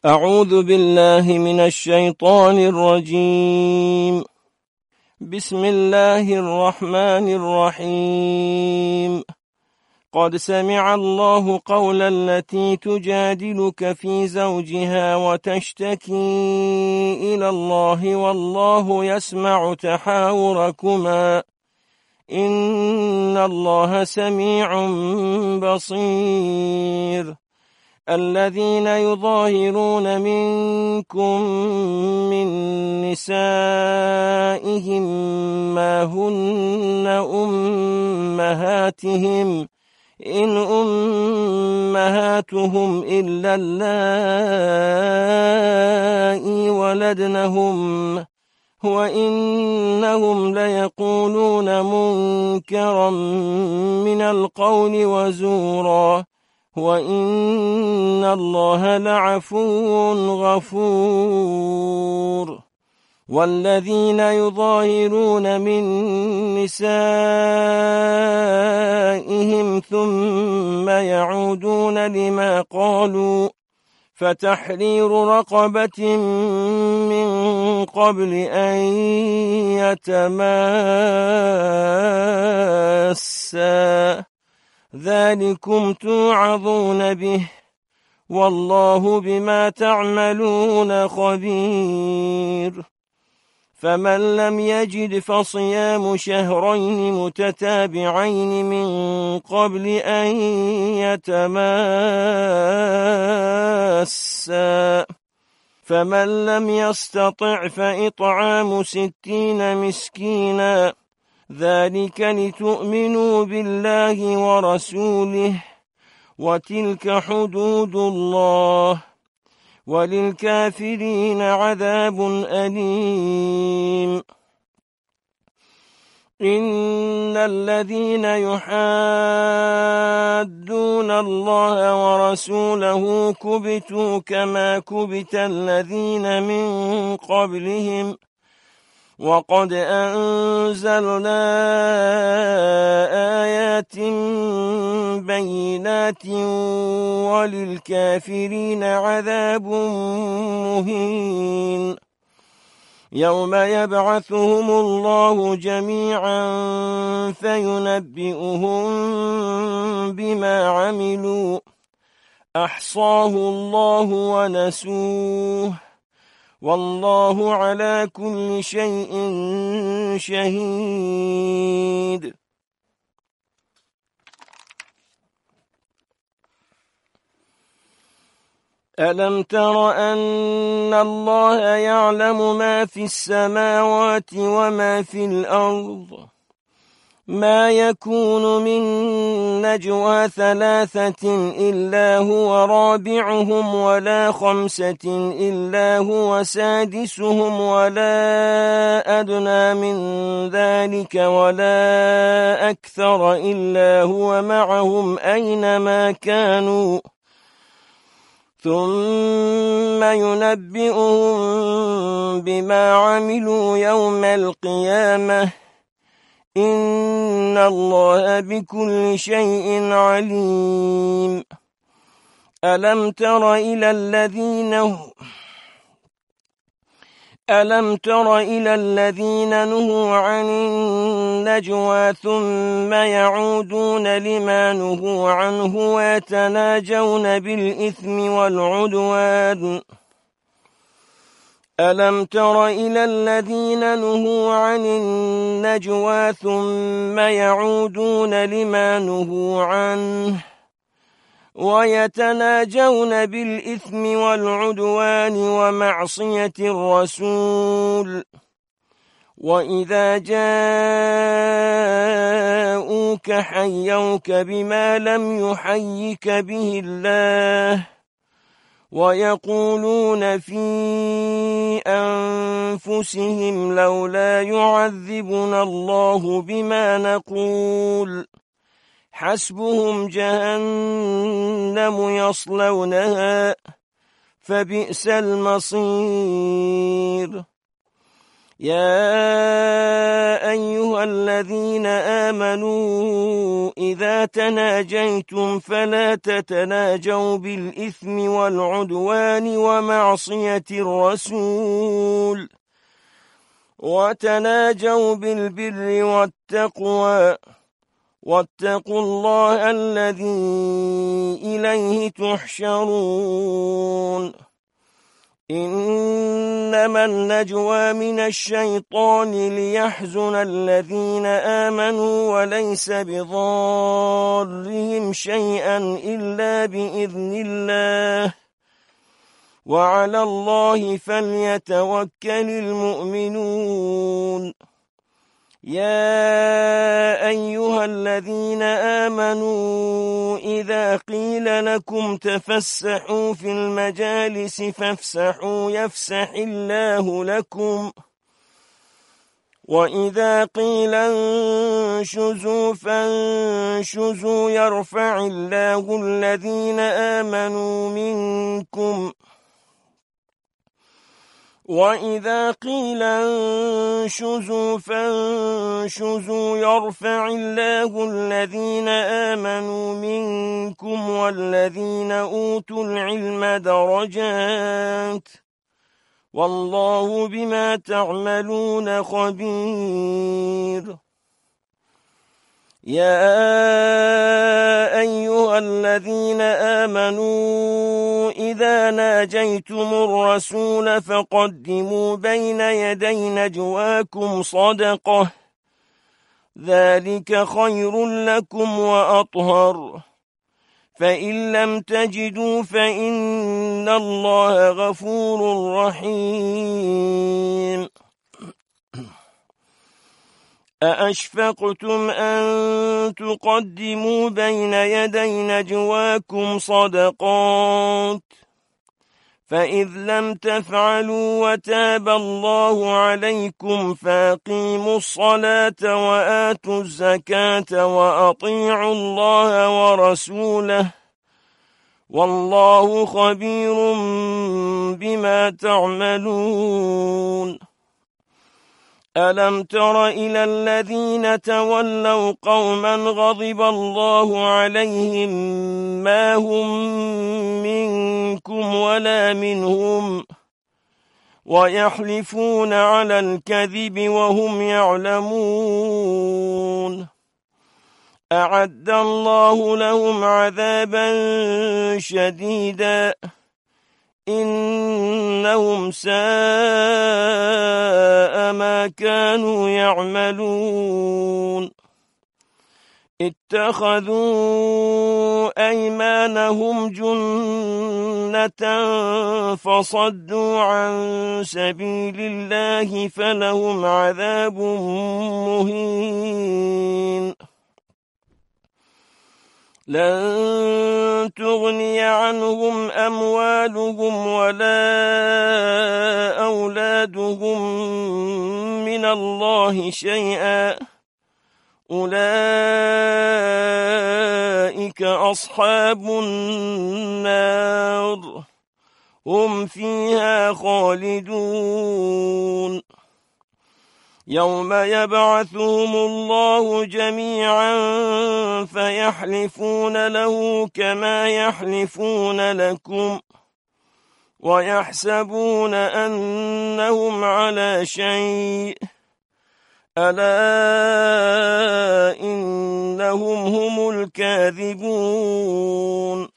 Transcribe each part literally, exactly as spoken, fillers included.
أعوذ بالله من الشيطان الرجيم. بسم الله الرحمن الرحيم. قد سمع الله قول التي تجادلك في زوجها وتشتكي إلى الله والله يسمع تحاوركما إن الله سميع بصير. الذين يظاهرون منكم من نسائهم ما هن أمهاتهم إن أمهاتهم إلا اللائي ولدنهم وإنهم ليقولون منكرا من القول وزورا وإن الله لعفو غفور. والذين يظاهرون من نسائهم ثم يعودون لما قالوا فتحرير رقبة من قبل أن يتماسا ذلكم توعظون به والله بما تعملون خبير. فمن لم يجد فصيام شهرين متتابعين من قبل أن يتماسا فمن لم يستطع فإطعام ستين مسكينا ذلك لتؤمنوا بالله ورسوله وتلك حدود الله وللكافرين عذاب أليم. إن الذين يحادون الله ورسوله كبتوا كما كبت الذين من قبلهم وقد أنزلنا آيات بينات وللكافرين عذاب مهين. يوم يبعثهم الله جميعا فينبئهم بما عملوا أحصاه الله ونسوه والله على كل شيء شهيد. ألم تر أن الله يعلم ما في السماوات وما في الأرض ما يكون من نجوى ثلاثة إلا هو رابعهم ولا خمسة إلا هو سادسهم ولا أدنى من ذلك ولا أكثر إلا هو معهم أينما كانوا ثم ينبئهم بما عملوا يوم القيامة إن الله بكل شيء عليم. ألم تر إلى الذين ألم تر إلى الذين نهوا عن النجوى ثم يعودون لما نهوا عنه ويتناجون بالإثم والعدوان ألم تر إلى الذين نهوا عن النجوى ثم يعودون لما نهوا عنه ويتناجون بالإثم والعدوان ومعصية الرسول وإذا جاءوك حيوك بما لم يحيك به الله ويقولون في أنفسهم لولا يعذبنا الله بما نقول حسبهم جهنم يصلونها فبئس المصير. يا أيها الذين آمنوا إذا تناجيتم فلا تتناجوا بالإثم والعدوان ومعصية الرسول وتناجوا بالبر والتقوى واتقوا الله الذي إليه تحشرون إنما النجوى من الشيطان ليحزن الذين آمنوا وليس بضارهم شيئا إلا بإذن الله وعلى الله فليتوكل المؤمنون يا أيها الذين آمنوا إذا قيل لكم تفسحوا في المجالس فافسحوا يفسح الله لكم وإذا قيل انشزوا فانشزوا يرفع الله الذين آمنوا منكم وإذا قيل انشزوا فانشزوا يرفع الله الذين آمنوا منكم والذين أوتوا العلم درجات والله بما تعملون خبير يا أيها الذين آمنوا إذا ناجيتم الرسول فقدموا بين يدي نجواكم صدقة ذلك خير لكم وأطهر فإن لم تجدوا فإن الله غفور رحيم أأشفقتم أن تقدموا بين يدي نجواكم صدقات فإذ لم تفعلوا وتاب الله عليكم فأقيموا الصلاة وآتوا الزكاة وأطيعوا الله ورسوله والله خبير بما تعملون ألم تر إلى الذين تولوا قوما غضب الله عليهم ما هم منكم ولا منهم ويحلفون على الكذب وهم يعلمون أعد الله لهم عذابا شديدا إنهم ساء ما كانوا يعملون اتخذوا أيمانهم جنة فصدوا عن سبيل الله فلهم عذاب مهين لن تغني عنهم أموالهم ولا أولادهم من الله شيئا أولئك أصحاب النار هم فيها خالدون يوم يبعثهم الله جميعا فيحلفون له كما يحلفون لكم ويحسبون أنهم على شيء ألا إنهم هم الكاذبون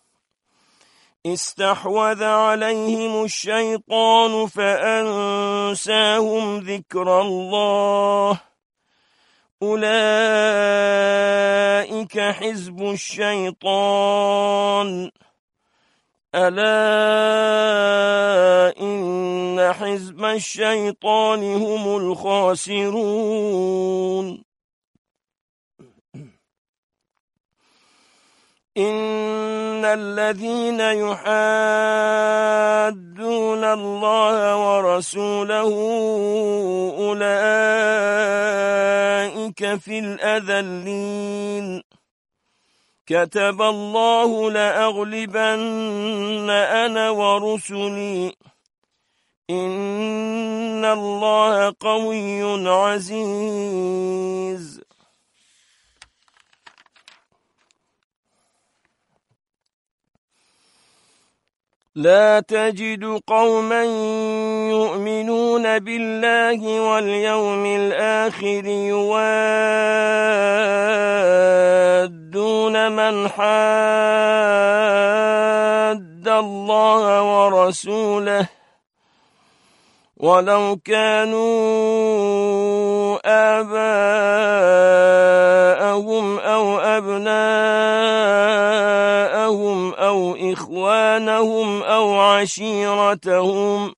استحوذ عليهم الشيطان فأنساهم ذكر الله أولئك حزب الشيطان ألا إن حزب الشيطان هم الخاسرون إن الذين يحادون الله ورسوله أولئك في الأذلين كتب الله لأغلبن أنا ورسلي إن الله قوي عزيز. لا تجد قوما يؤمنون بالله واليوم الآخر يوادون من حاد الله ورسوله ولو كانوا آباءهم أو أبناءهم أو إخوانهم أو عشيرتهم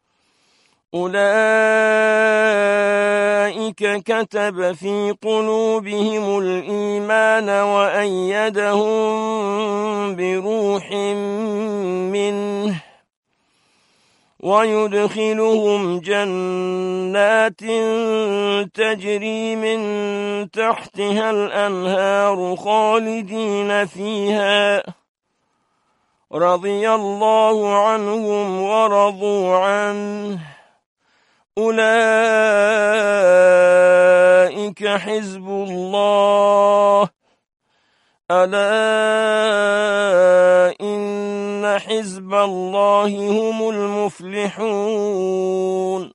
أولئك كتب في قلوبهم الإيمان وأيدهم بروح منه ويدخلهم جنات تجري من تحتها الأنهار خالدين فيها رضي الله عنهم ورضوا عنه أولئك حزب الله ألا إن حزب الله هم المفلحون.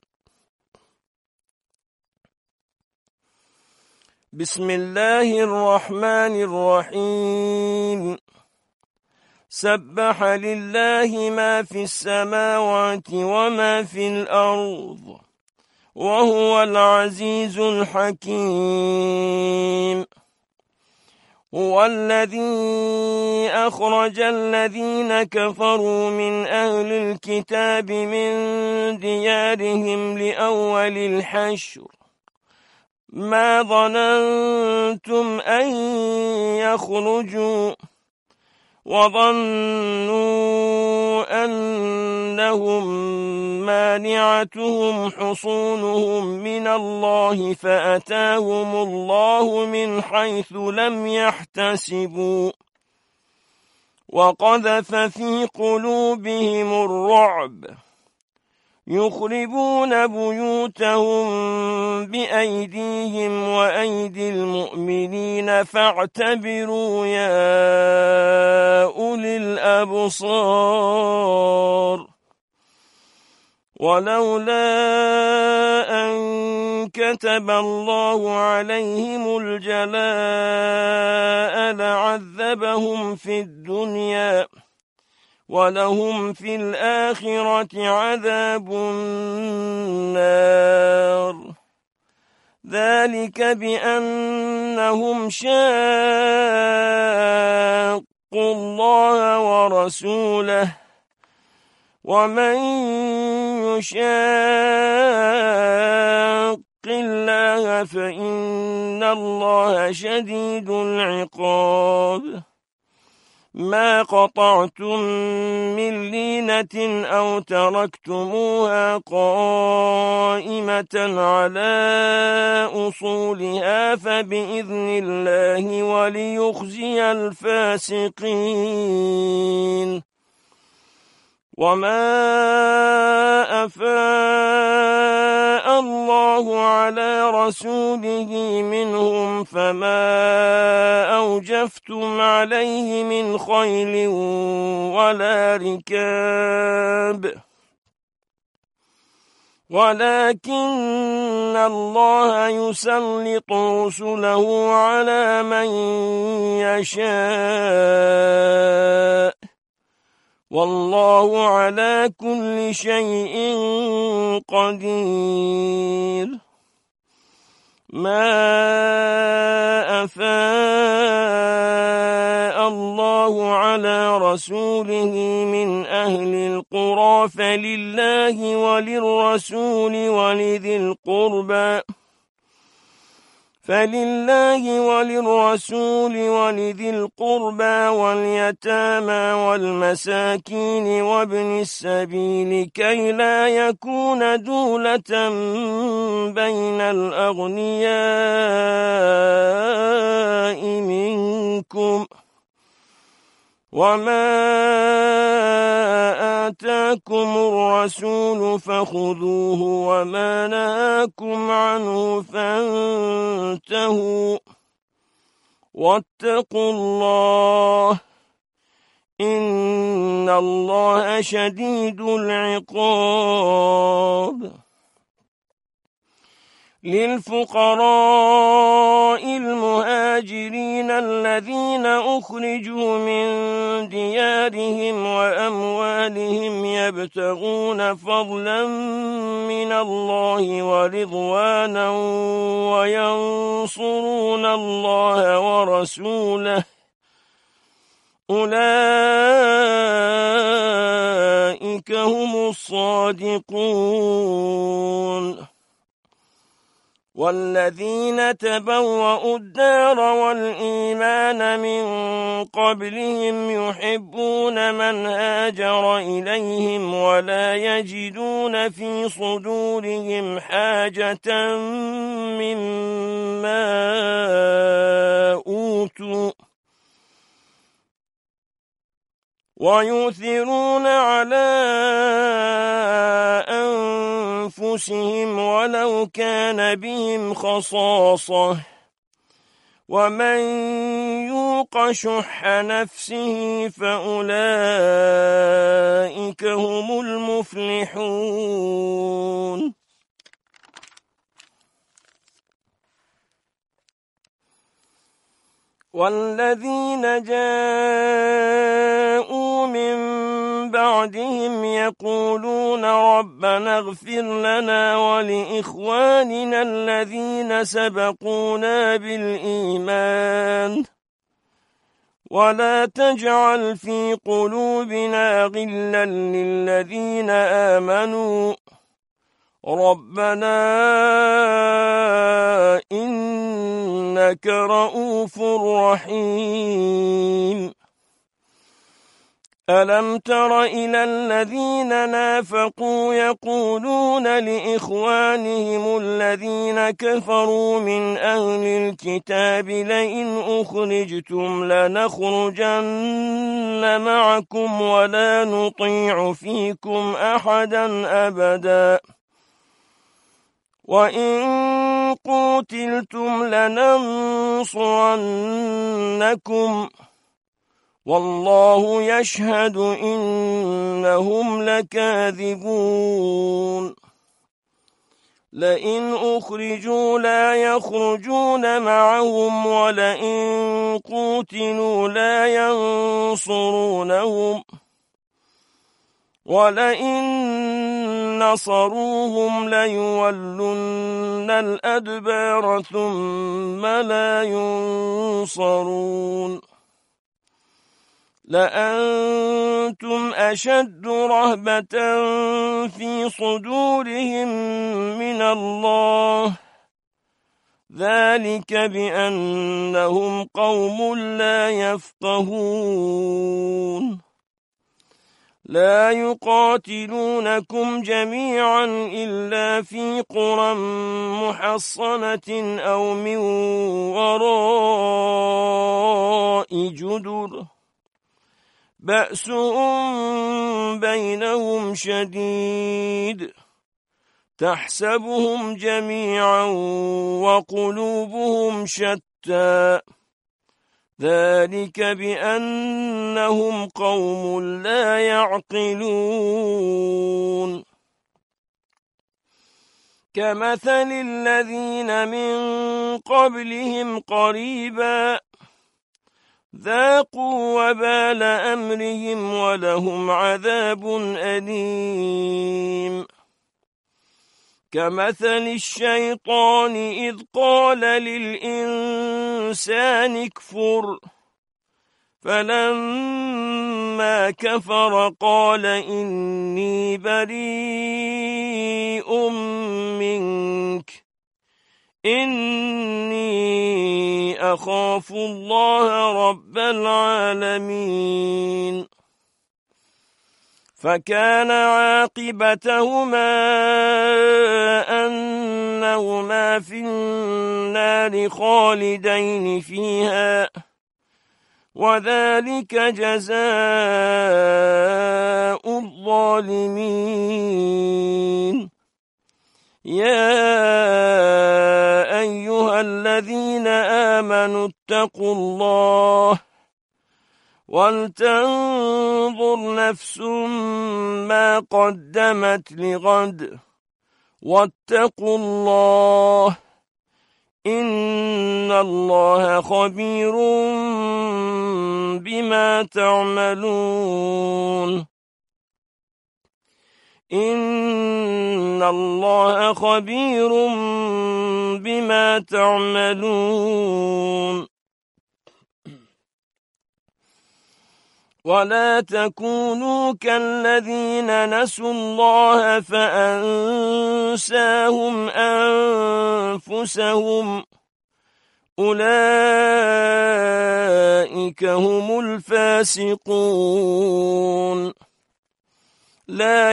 بسم الله الرحمن الرحيم. سبح لله ما في السماوات وما في الأرض وهو العزيز الحكيم. هو الذي أخرج الذين كفروا من أهل الكتاب من ديارهم لأول الحشر ما ظننتم أن يخرجوا وظنوا أنهم مانعتهم حصونهم من الله فأتاهم الله من حيث لم يحتسبوا وقذف في قلوبهم الرعب يخربون بيوتهم بأيديهم وأيدي المؤمنين فاعتبروا يا أولي الأبصار. ولولا أن كتب الله عليهم الجلاء لعذبهم في الدنيا ولهم في الآخرة عذاب النار ذلك بأنهم شاقوا الله ورسوله ومن يشاق الله فإن الله شديد العقاب. ما قطعتم من لينة أو تركتموها قائمة على أصولها فبإذن الله وليخزي الفاسقين. وما أفاء الله على رسوله منهم فما أوجفتم عليه من خيل ولا ركاب ولكن الله يسلط رسله على من يشاء والله على كل شيء قدير. ما أفاء الله على رسوله من أهل القرى فلله وللرسول ولذي القربى فلله وللرسول ولذي القربى واليتامى والمساكين وابن السبيل كي لا يكون دولة بين الأغنياء منكم وما آتاكم الرسول فخذوه وما نهاكم عنه فانتهوا واتقوا الله إن الله شديد العقاب. للفقراء المهاجرين الذين أخرجوا من ديارهم وأموالهم يبتغون فضلا من الله ورضوانا وينصرون الله ورسوله أولئك هم الصادقون. والذين تبوأوا الدار والإيمان من قبلهم يحبون من هاجر إليهم ولا يجدون في صدورهم حاجة مما أوتوا ويؤثرون على أنفسهم ولو كان بهم خصاصة ومن يوق شح نفسه فأولئك هم المفلحون. والذين جاءوا من بعدهم يقولون ربنا اغفر لنا ولإخواننا الذين سبقونا بالإيمان ولا تجعل في قلوبنا غلا للذين آمنوا ربنا إنك رؤوف رحيم. ألم تر إلى الذين نافقوا يقولون لإخوانهم الذين كفروا من أهل الكتاب لئن أخرجتم لنخرجن معكم ولا نطيع فيكم أحدا أبدا وإن قوتلتم لننصرنكم والله يشهد إنهم لكاذبون. لئن أخرجوا لا يخرجون معهم ولئن قوتلوا لا ينصرونهم ولئن نصروهم ليولن الأدبار ثم لا ينصرون. لأنتم أشد رهبة في صدورهم من الله ذلك بأنهم قوم لا يفقهون. لا يقاتلونكم جميعا إلا في قرى محصنة أو من وراء جدر بأسهم بينهم شديد تحسبهم جميعا وقلوبهم شتى ذلك بأنهم قوم لا يعقلون. كمثل الذين من قبلهم قريبا ذاقوا وبال أمرهم ولهم عذاب أليم. كمثل الشيطان إذ قال للإنسان اكفر فلما كفر قال إني بريء منك إني أخاف الله رب العالمين. فكان عاقبتهما أنهما في النار خالدين فيها وذلك جزاء الظالمين. يا أيها الذين آمنوا اتقوا الله ولتنظر نفس ما قدمت لغد واتقوا الله إن الله خبير بما تعملون. إن الله خبير بما تعملون. ولا تكونوا كالذين نسوا الله فأنساهم أنفسهم أولئك هم الفاسقون. لا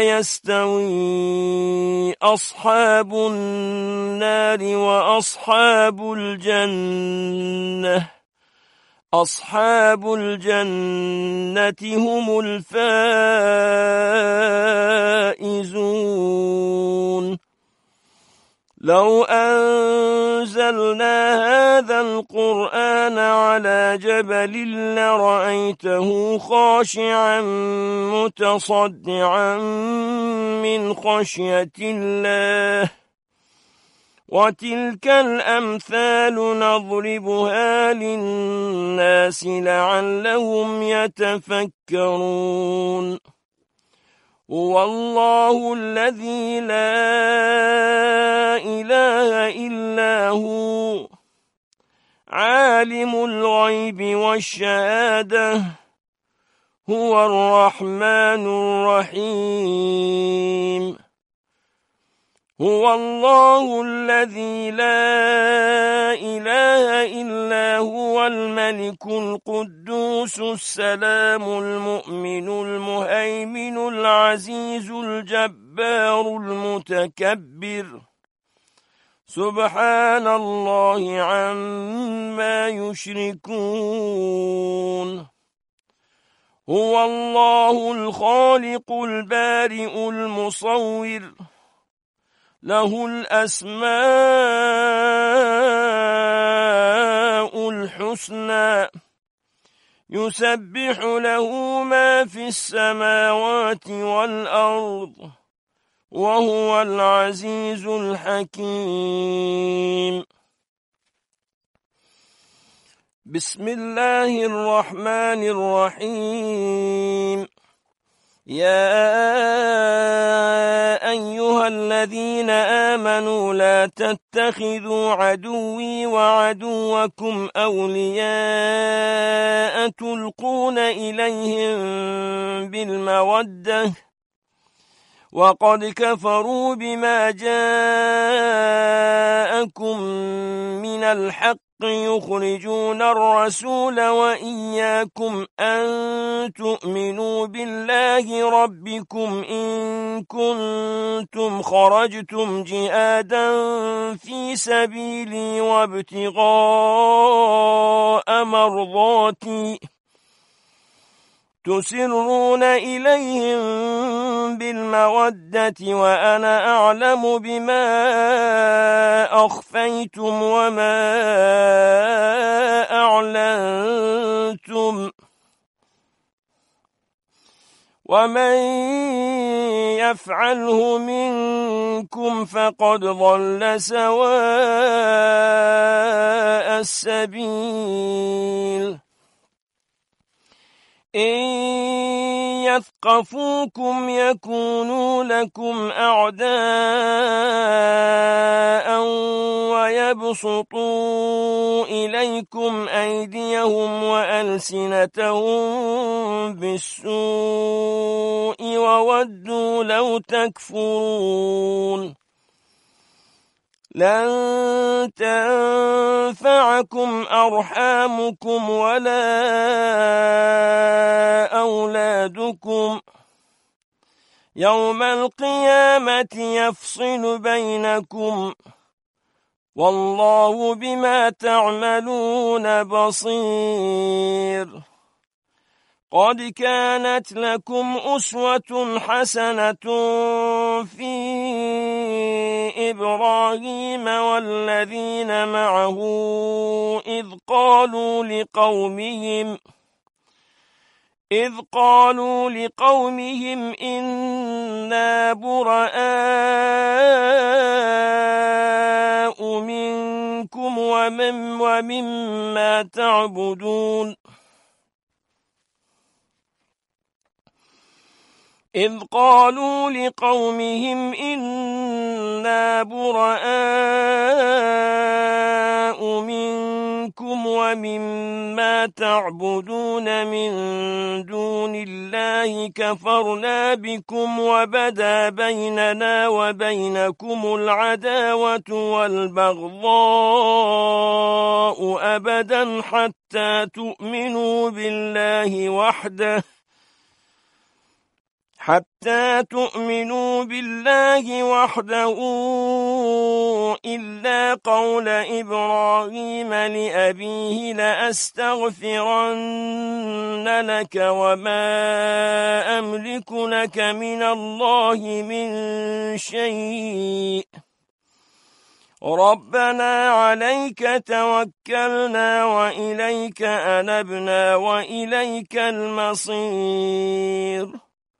يستوي أصحاب النار وأصحاب الجنة أصحاب الجنة هم الفائزون. لو أنزلنا هذا القرآن على جبل لرأيته خاشعا متصدعا من خشية الله. وتلك الأمثال نضربها للناس لعلهم يتفكرون. هو الله الذي لا إله إلا هو عالم الغيب والشهادة هو الرحمن الرحيم. هو الله الذي لا إله إلا هو الملك القدوس السلام المؤمن المهيمن العزيز الجبار المتكبر. سبحان الله عما يشركون. هو الله الخالق البارئ المصور له الأسماء الحسنى يسبح له ما في السماوات والأرض وهو العزيز الحكيم. بسم الله الرحمن الرحيم. يا أيها الذين آمنوا لا تتخذوا عدوي وعدوكم أولياء تلقون إليهم بالمودة وقد كفروا بما جاءكم من الحق يخرجون الرسول وإياكم أن تؤمنوا بالله ربكم إن كنتم خرجتم جهادا في سبيلي وابتغاء مرضاتي تسرون إليهم بالمودة وأنا أعلم بما أخفيتم وما أعلنتم ومن يفعله منكم فقد ضل سواء السبيل. إن يثقفوكم يكونوا لكم أعداء ويبسطوا إليكم أيديهم وألسنتهم بالسوء وودوا لو تكفرون. لن تنفعكم أرحامكم ولا أولادكم يوم القيامة يفصل بينكم والله بما تعملون بصير. قد كانت لكم أسوة حسنة في إبراهيم والذين معه إذ قالوا لقومهم إذ قالوا لقومهم إنا براء منكم ومن ومما تعبدون إذ قالوا لقومهم إنا براء منكم ومما تعبدون من دون الله كفرنا بكم وبدا بيننا وبينكم العداوة والبغضاء أبدا حتى تؤمنوا بالله وحده حتى تؤمنوا بالله وحده إلا قول إبراهيم لأبيه لأستغفرن لك وما أملك لك من الله من شيء ربنا عليك توكلنا وإليك أنبنا وإليك المصير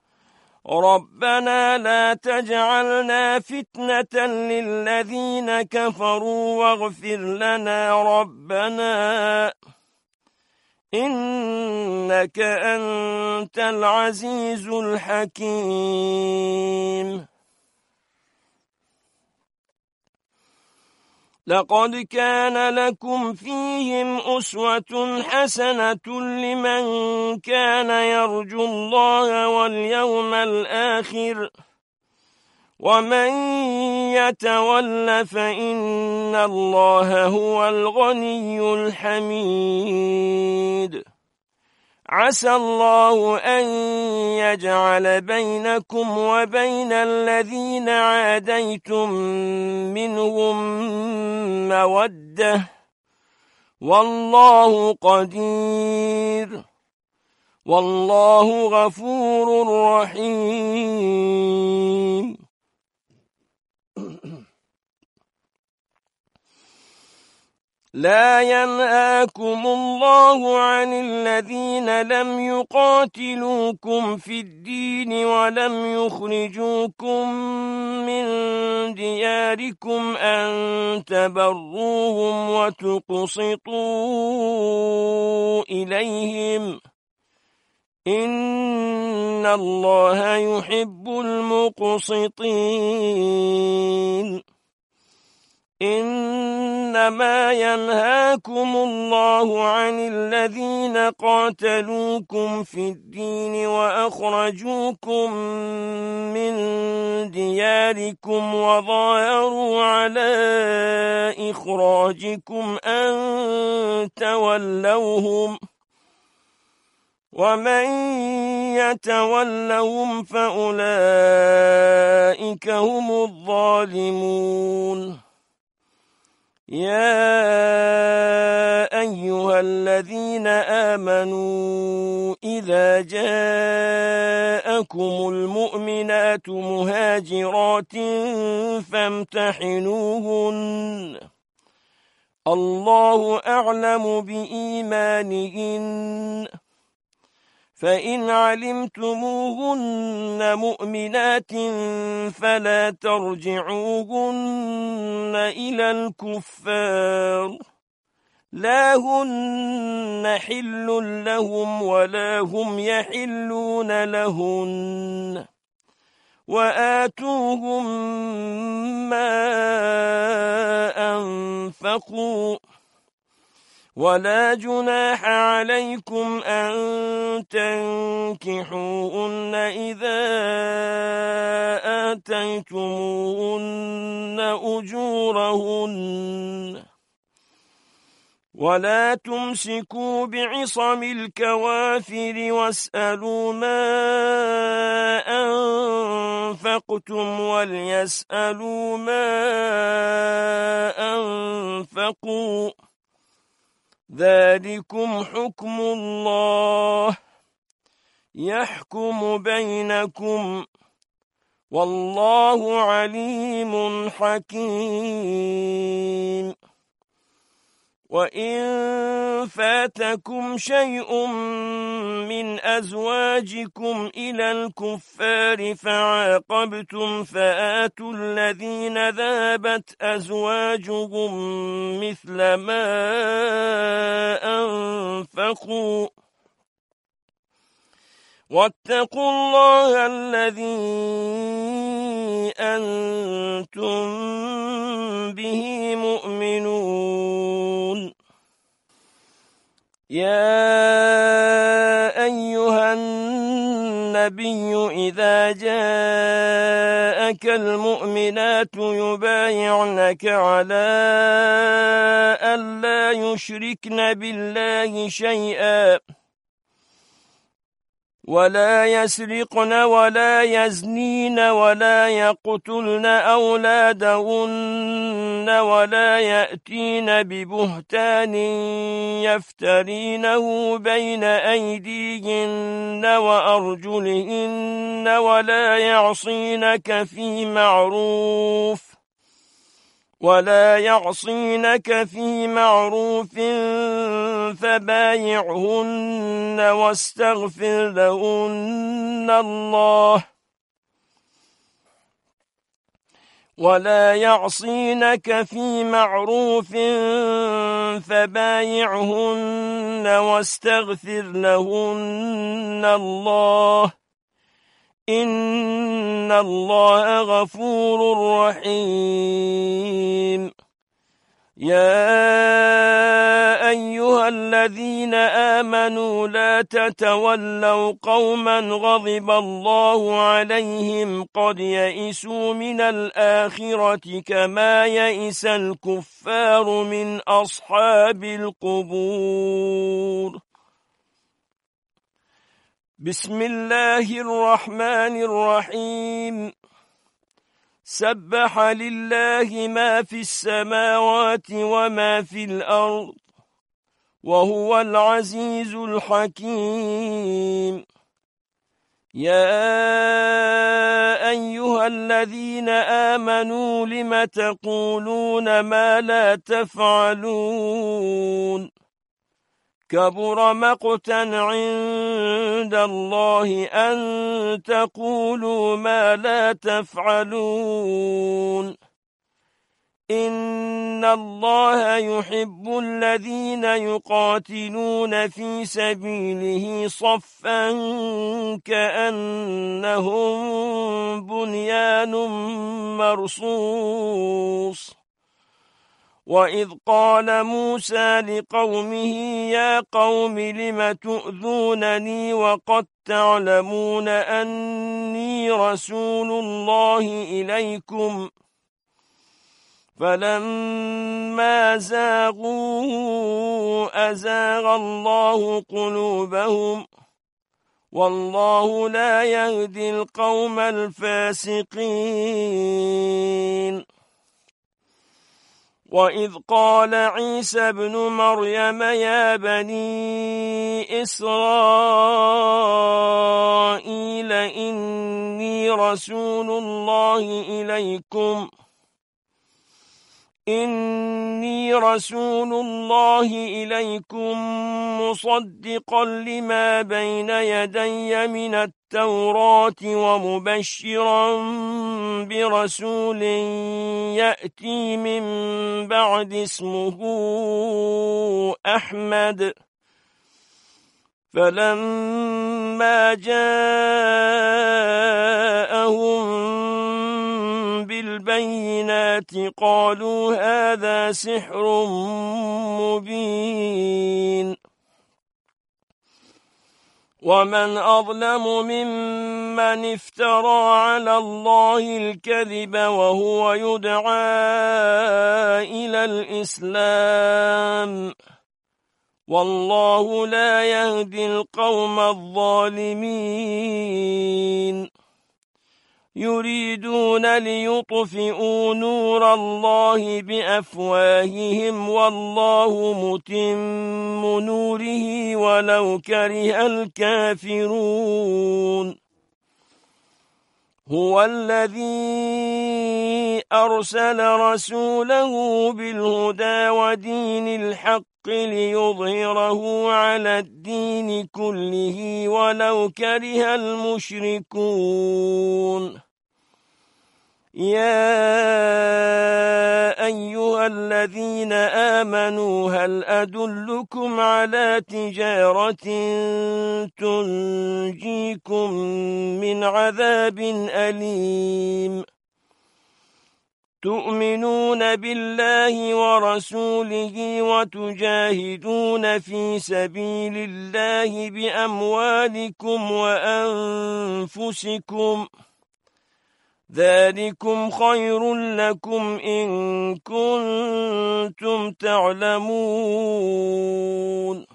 ربنا لا تجعلنا فتنة للذين كفروا واغفر لنا ربنا إنك أنت العزيز الحكيم لقد كان لكم فيهم أسوة حسنة لمن كان يرجو الله واليوم الآخر ومن يتول فإن الله هو الغني الحميد عسى الله أن يجعل بينكم وبين الذين عاديتم منهم مودة والله قدير والله غفور رحيم لا ينهاكم الله عن الذين لم يقاتلوكم في الدين ولم يخرجوكم من دياركم أن تبروهم وتقسطوا إليهم إن الله يحب المقسطين إنما ينهاكم الله عن الذين قاتلوكم في الدين وأخرجوكم من دياركم وظاهروا على إخراجكم أن تولوهم ومن يتولهم فأولئك هم الظالمون يا أيها الذين آمنوا إذا جاءكم المؤمنات مهاجرات فامتحنوهن الله أعلم بإيمانهن فإن علمتموهن مؤمنات فلا ترجعوهن إلى الكفار لا هن حل لهم ولا هم يحلون لهن وآتوهم ما أنفقوا ولا جناح عليكم أن تنكحوهن إذا آتيتموهن أجورهن ولا تمسكوا بعصم الكوافر واسألوا ما أنفقتم وليسألوا ما أنفقوا ذلكم حكم الله يحكم بينكم والله عليم حكيم. وإن فاتكم شيء من أزواجكم إلى الكفار فعاقبتم فآتوا الذين ذهبت أزواجهم مثل ما أنفقوا واتقوا الله الذي أنتم به مؤمنون. يا أيها النبي إذا جاءك المؤمنات يبايعنك على ألا يشركن بالله شيئا ولا يسرقن ولا يزنين ولا يقتلن أولادهن ولا يأتين ببهتان يفترينه بين أيديهن وأرجلهن ولا يعصينك في معروف ولا يعصينك في معروف فبايعهن واستغفر لهن الله ولا يعصينك في معروف فبايعهن واستغفر لهن الله إن الله غفور رحيم. يا أيها الذين آمنوا لا تتولوا قوما غضب الله عليهم قد يئسوا من الآخرة كما يئس الكفار من أصحاب القبور. بسم الله الرحمن الرحيم. سبح لله ما في السماوات وما في الأرض وهو العزيز الحكيم. يا أيها الذين آمنوا لم تقولون ما لا تفعلون كبر مقتا عند الله أن تقولوا ما لا تفعلون إن الله يحب الذين يقاتلون في سبيله صفا كأنهم بنيان مرصوص. وإذ قال موسى لقومه يا قوم لم تؤذونني وقد تعلمون أني رسول الله إليكم فلما زاغوا أزاغ الله قلوبهم والله لا يهدي القوم الفاسقين. وإذ قال عيسى ابن مريم يا بني إسرائيل إني رسول الله إليكم إني رسول الله إليكم مصدقا لما بين يدي من التوراة ومبشرا برسول يأتي من بعد اسمه أحمد. فلما جاءهم بالبينات قالوا هذا سحر مبين. ومن أظلم ممن افترى على الله الكذب وهو يدعى إلى الإسلام والله لا يهدي القوم الظالمين. يريدون ليطفئوا نور الله بأفواههم والله متم نوره ولو كره الكافرون هو الذي أرسل رسوله بالهدى ودين الحق ليظهره على الدين كله ولو كره المشركون يا أيها الذين آمنوا هل أدلكم على تجارة تنجيكم من عذاب أليم تؤمنون بالله ورسوله وتجاهدون في سبيل الله بأموالكم وأنفسكم ذلكم خير لكم إن كنتم تعلمون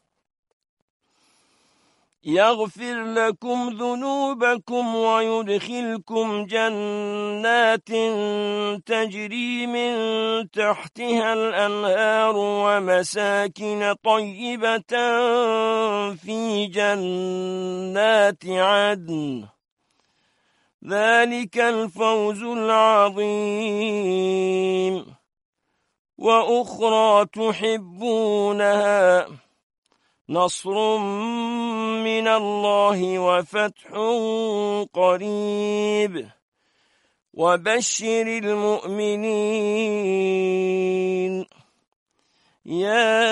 يغفر لكم ذنوبكم ويدخلكم جنات تجري من تحتها الأنهار ومساكن طيبة في جنات عدن ذلك الفوز العظيم وأخرى تحبونها نصر من الله وفتح قريب وبشر المؤمنين يا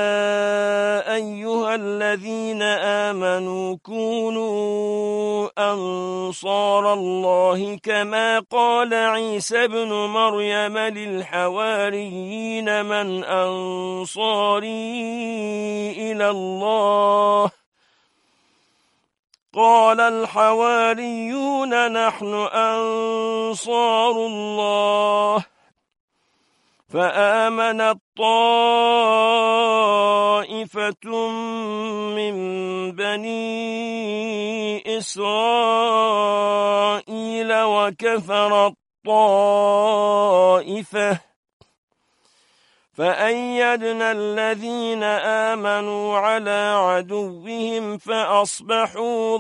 أيها الذين آمنوا كونوا أنصار الله كما قال عيسى ابن مريم للحواريين من أنصاري إلى الله قال الحواريون نحن أنصار الله فآمنت طائفة من بني إسرائيل وكفرت طائفة فأيدنا الذين آمنوا على عدوهم فأصبحوا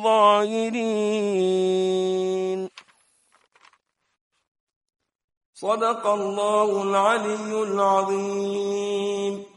ظاهرين صدق الله العلي العظيم.